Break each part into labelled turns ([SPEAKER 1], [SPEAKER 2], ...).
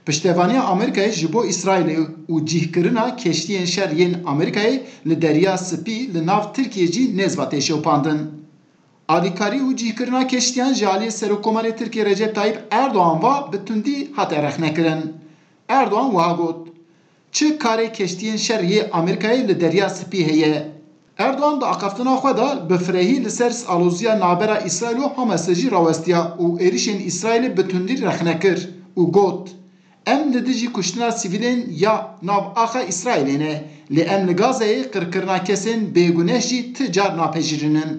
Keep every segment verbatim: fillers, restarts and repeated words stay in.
[SPEAKER 1] Piştevaniya Amerykayê ji bo İsraîlê û cihkirina keştiyên şer yên Amerykayê li Derya Spî li nav Tirkiyê jî nêzva tê şewpandin. Alîkarî û cihkirina keştiyan ji aliyê Serokkomarê Tirkiye Recep Tayyip Erdoğan ve bi tundî hate rexnekirin. Erdoğan wiha got: Çi karê keştiyên şer yê Amerykayê li Derya Spî heye? Erdoğan da akaftina xwe da bi firehî li ser aloziya navbera İsraîl û Hamasê jî rawestiya û êrişên İsraîlê bi tundî rexnekir û got: Em li dijî kuştina sivîlên ya navaxa İsraîlê ne, lê em li Gazayê qirkirina kesên bêguneh jî ti car napejirînin.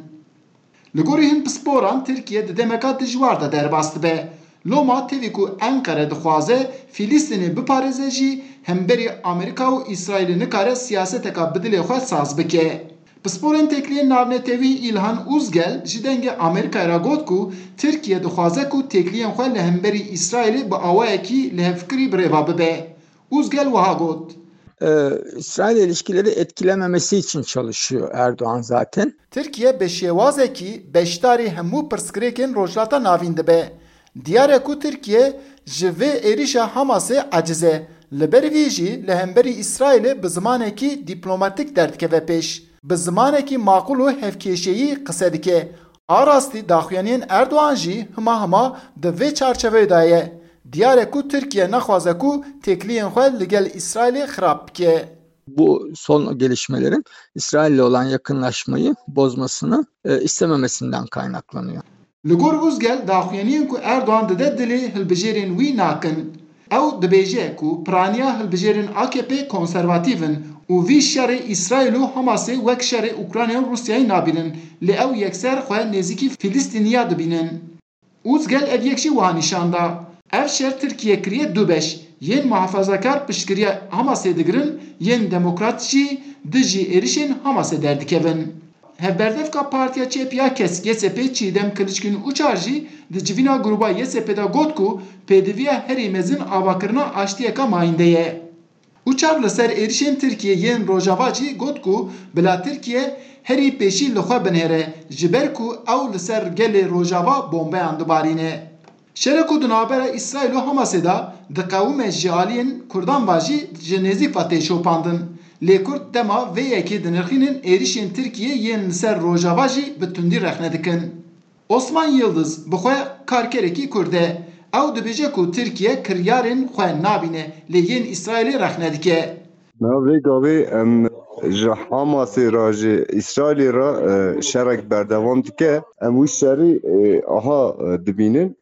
[SPEAKER 1] Li gorî hin pisporan Tirkiye di demeka dijwar de derbas dibe. Loma tevî ku Enkare dixwaze Filîstînê biparêze jî hemberî Amerîka û İsraîlê nikare siyaseteka bi dilê xwe saz bike. Pisporên tekliyên navnetewî İlhan Uzgel ji dengê Amerîkayê re got ku Tirkiye dixwaze ku tekliyên xwe li hemberî İsraîlê bi awayekî lihevkirî birêva bibe. Uzgel wiha got:
[SPEAKER 2] Ee, İsrail ilişkileri etkilememesi için çalışıyor Erdoğan zaten.
[SPEAKER 1] Tirkiye bi şêwazekî beşdarî hemû pirsgirêkên rojhilata navîn dibe. Diyar e ku Tirkiye ji vê êrişa Hamasê aciz e. Li ber vî jî li hemberî İsraîlê bi zimanekî dîplomatîk derdikeve pêş. Bi zimanekî maqûl û hevkêşeyî qise dike. A rastî daxuyaniyên Erdoğan jî hima hima di vê çarçeveyê de ye. Diyar e ku Tirkiye naxwaze ku tekliyên xwe li gel İsraîlê xirab bike.
[SPEAKER 2] Bu son gelişmelerin İsrail'le olan yakınlaşmayı bozmasını e, istememesinden kaynaklanıyor.
[SPEAKER 1] Li gor Uzgel daxuyaniyên ku Erdoğan dide dilê hilbijêrên wî nakin. Ew dibêje ku piraniya hilbijêrên A K P konservatîvin û vî şerê İsraîl û Hamasê wek şerê Ukrayna û Rusyayê nabînin, lê ew yekser xwe nêzîkî Filîstîniya dibînin. Uzgel ev yekşî wiha nîşanda. Ev şer Tirkiye kiriye du beş. Yên muhafazakar piştgiriya Hamasê digirin, yên demokrat jî di jî êrişên Hamasê derdikevin. Hevberdevka Partiya Çêpiya Kesk Y S P Çiğdem Kılıçkın Uçar jî di civîna gruba Y S P'de got ku pêdiviya herî mezin avakirina aştiyeka mayînde ye. Uçar li ser êrişên Tirkiye yên Rojava jî got ku bila Tirkiye herî pêşî li xwe binêre ji ber ku ew li ser gelê Rojava bombeyan dibarîne. Şerê ku di navbera İsraîl û Hamasê da di qewûmê ji aliyên Kurdan ve jî ji nêzik ve tê şewpandin. Lê Kurd dema vê yekê dinirxînin êrişên Tirkiye yên li ser Rojava jî bi tundî rexne dikin. Osman Yıldız bi xwe karkerekî Kurd e. Ew dibêje ku Tirkiye kiryarên xwe nabîne lê yên İsraîlê rexne dike.
[SPEAKER 3] Navê gavê em ji Hamasê ra ji İsraîlê ra şerek berdewam dike. Em wî şerê aha dibînin.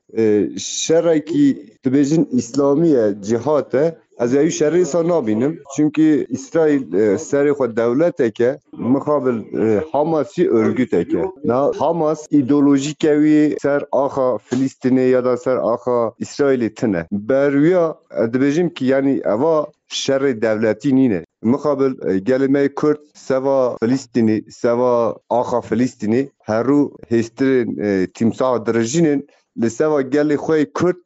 [SPEAKER 3] Şerekî dibêjin İslamî ye, cihad e. Ez ê şerê wisa nabînim. Çünkü İsraîl serê xwe dewletek e, mixabil Hamasî örgütek e. Hamas îdeolojîk wî ser axa Filîstînê ya da ser axa İsraîlê tune. Berwiya dibêjim ki yani eva şerê devletî nîne. Mixabil gelê me Kurd seva Filîstînê, seva axa Filîstînê herû hêstirên tîmsaha dirêjînin li seva gelê xwe Kurd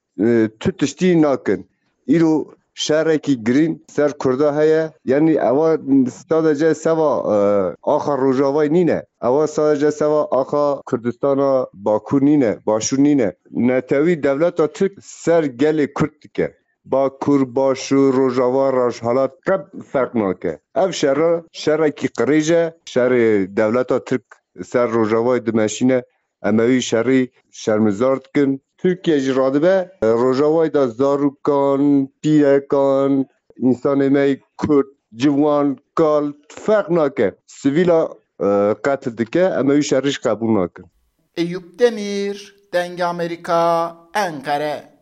[SPEAKER 3] tu tiştî nakin. İro şerekî girîn ser Kurda heye, yani eva sadece seva axa Rojavayê nîne, eva sadece seva axa Kurdistana Bakur nîne, Başûr nîne. Netewî devleta Türk ser gelê Kurd dike. Bakur, Başûr, Rojava, Rojhilat qeb ferq nake. Ev şer şerekî qirêj e, şerê devleta Türk ser Rojavayê dimeşîne, em ê wî şerî şermizar dikin. Türkiye jî radibe Rojavayê da zarokan, pîrekan, insanê me Kurd, ciwan, kal ferq nake. Sivîla qetil dike, em ê wî şerî qebûl nakin.
[SPEAKER 1] Eyüp Demir, Deng Amerika, Ankara.